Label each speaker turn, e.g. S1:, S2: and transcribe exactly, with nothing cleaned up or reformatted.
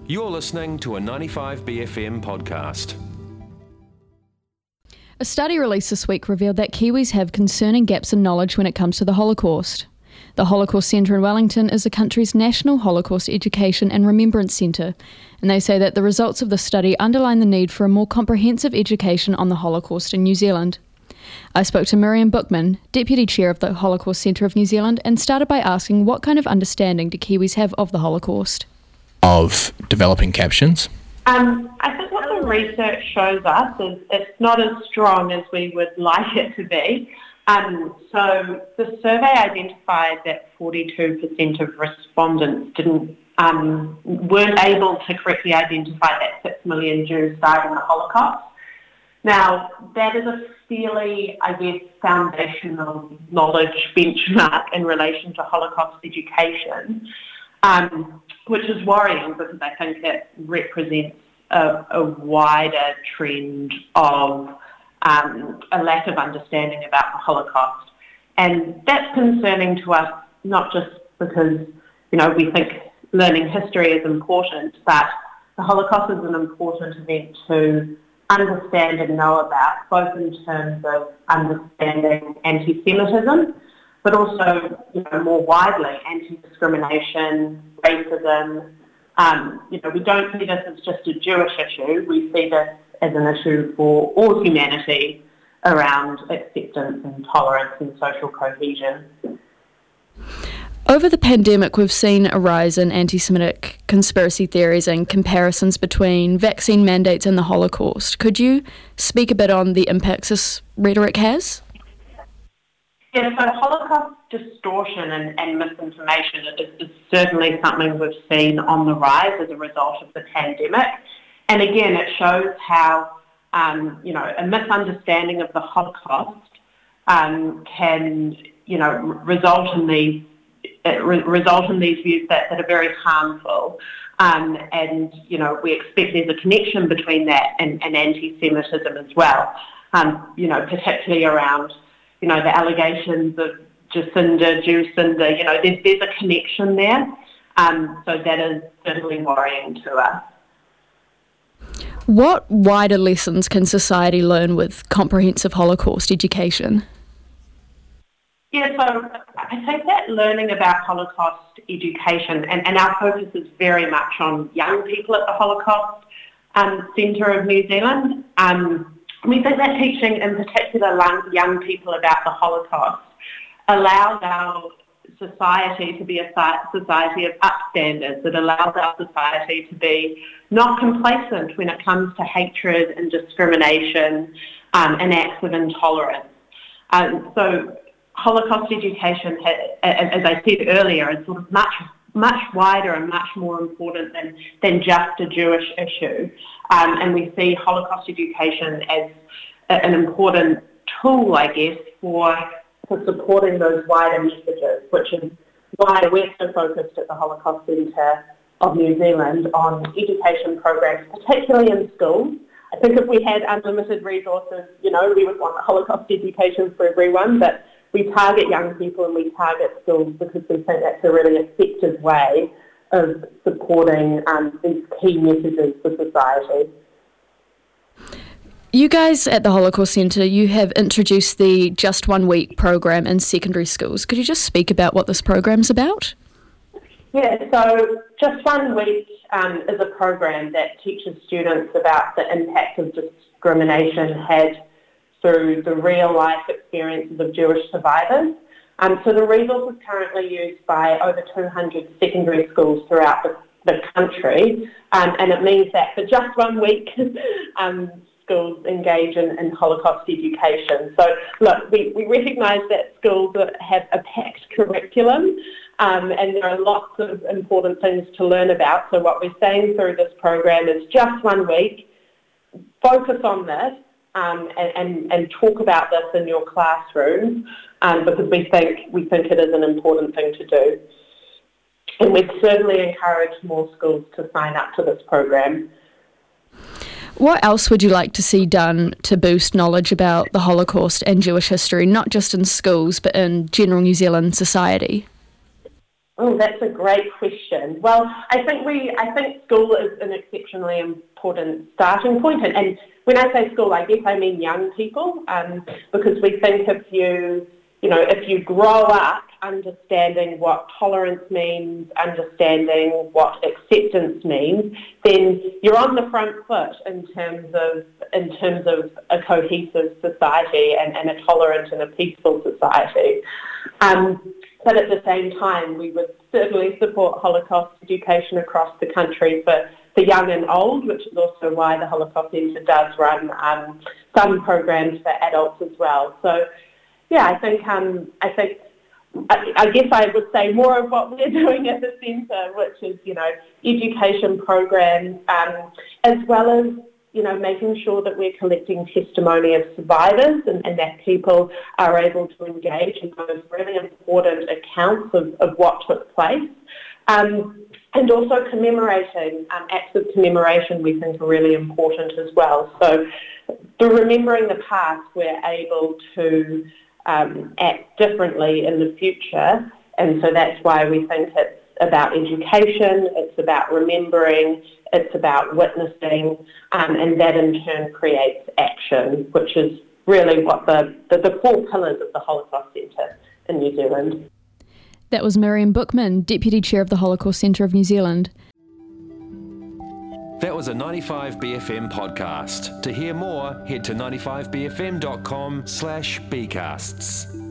S1: You're listening to a ninety-five B F M podcast.
S2: A study released this week revealed that Kiwis have concerning gaps in knowledge when it comes to the Holocaust. The Holocaust Centre in Wellington is the country's national Holocaust education and remembrance centre, and they say that the results of the study underline the need for a more comprehensive education on the Holocaust in New Zealand. I spoke to Miriam Bookman, Deputy Chair of the Holocaust Centre of New Zealand, and started by asking what kind of understanding do Kiwis have of the Holocaust?
S3: Of developing captions?
S4: Um, I think what the research shows us is it's not as strong as we would like it to be. Um, so the survey identified that forty-two percent of respondents didn't um, weren't able to correctly identify that six million Jews died in the Holocaust. Now, that is a fairly, I guess, foundational knowledge benchmark in relation to Holocaust education. Um, which is worrying because I think it represents a, a wider trend of um, a lack of understanding about the Holocaust. And that's concerning to us, not just because, you know, we think learning history is important, but the Holocaust is an important event to understand and know about, both in terms of understanding anti-Semitism, but also, you know, more widely, anti-discrimination, racism. Um, you know, we don't see this as just a Jewish issue. We see this as an issue for all humanity around acceptance and tolerance and social cohesion.
S2: Over the pandemic, we've seen a rise in anti-Semitic conspiracy theories and comparisons between vaccine mandates and the Holocaust. Could you speak a bit on the impacts this rhetoric has?
S4: Yeah, so Holocaust distortion and, and misinformation is, is certainly something we've seen on the rise as a result of the pandemic. And again, it shows how, um, you know, a misunderstanding of the Holocaust um, can, you know, result in these uh, re- result in these views that, that are very harmful. Um, and, you know, we expect there's a connection between that and, and anti-Semitism as well, um, you know, particularly around you know, the allegations of Jacinda, Jacinda, you know, there's, there's a connection there. Um, so that is certainly worrying to us.
S2: What wider lessons can society learn with comprehensive Holocaust education?
S4: Yeah, so I think that learning about Holocaust education, and, and our focus is very much on young people at the Holocaust um, Centre of New Zealand. Um, We think that teaching, in particular young people about the Holocaust, allows our society to be a society of upstanders. It allows our society to be not complacent when it comes to hatred and discrimination um, and acts of intolerance. Um, so Holocaust education, as I said earlier, is sort of much much wider and much more important than, than just a Jewish issue. Um, and we see Holocaust education as a, an important tool, I guess, for, for supporting those wider messages, which is why we're so focused at the Holocaust Centre of New Zealand on education programs, particularly in schools. I think if we had unlimited resources, you know, we would want Holocaust education for everyone, but we target young people and we target schools because we think that's a really effective way of supporting um, these key messages for society.
S2: You guys at the Holocaust Centre, you have introduced the Just One Week program in secondary schools. Could you just speak about what this program's about?
S4: Yeah, so Just One Week um, is a program that teaches students about the impact of discrimination had through the real-life experiences of Jewish survivors. Um, so the resource is currently used by over two hundred secondary schools throughout the, the country, um, and it means that for just one week, um, schools engage in, in Holocaust education. So look, we, we recognise that schools have a packed curriculum, um, and there are lots of important things to learn about. So what we're saying through this program is just one week, focus on this, Um, and, and, and talk about this in your classrooms um, because we think we think it is an important thing to do. And we'd certainly encourage more schools to sign up to this program.
S2: What else would you like to see done to boost knowledge about the Holocaust and Jewish history, not just in schools but in general New Zealand society?
S4: Oh, that's a great question. Well, I think we, I think school is an exceptionally important starting point, and, and when I say school, I guess I mean young people, um, because we think if you, you know, if you grow up understanding what tolerance means, understanding what acceptance means, then you're on the front foot in terms of in terms of a cohesive society and, and a tolerant and a peaceful society. Um, But at the same time, we would certainly support Holocaust education across the country for, for young and old, which is also why the Holocaust Centre does run um, some programs for adults as well. So, yeah, I think um, I think I, I guess I would say more of what we're doing at the centre, which is you know education programs, um, as well as you know, making sure that we're collecting testimony of survivors and, and that people are able to engage in those really important accounts of, of what took place. Um, and also commemorating, um, acts of commemoration we think are really important as well. So through remembering the past, we're able to um, act differently in the future. And so that's why we think it's about education, it's about remembering, it's about witnessing, um, and that in turn creates action, which is really what the, the, the four pillars of the Holocaust Centre in New Zealand.
S2: That was Miriam Bookman, Deputy Chair of the Holocaust Centre of New Zealand.
S1: That was a ninety-five B F M podcast. To hear more, head to ninety-five b f m dot com slash bcasts.